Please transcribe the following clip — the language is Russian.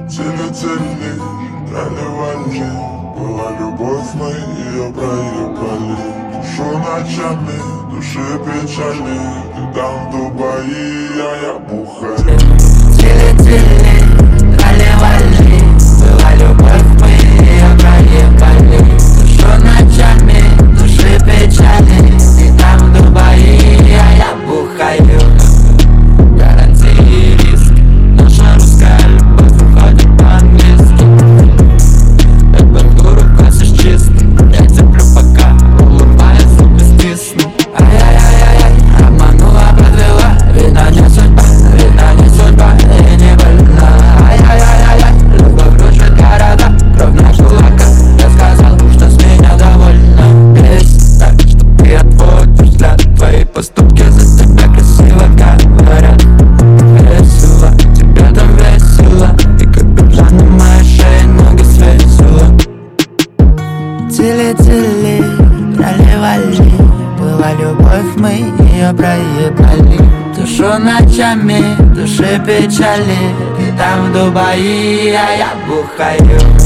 Тили-тили, трали-вали. Была любовь, мы ее проебали. Душу ночами, души печали. Ты там в Дубае, а я бухаю. Тили-тили, трали-вали. Была любовь, мы ее проебали. Душу ночами, души печали. Ты там в Дубае, а я бухаю. Гарантии и риски. Наша русская любовь уходит по-английски. Температуру косишь чисто. Я терплю пока, улыбаясь, зубы стисну. Ай-яй-яй-яй, обманула, подвела. Видно не судьба, и не больна. Ай-яй-яй-яй, любовь кружит города. Кровь на кулаках, я сказал, что с меня довольна. Весь так, что ты отводишь взгляд. Твои поступки за тебя красиво говорят. Весело, тебе там весело. И как биржа на моей шее ноги свесила. Тили-тили, трали-вали. Была любовь, мы ее проебали. Душу ночами, души печали. Ты там в Дубае, а я бухаю.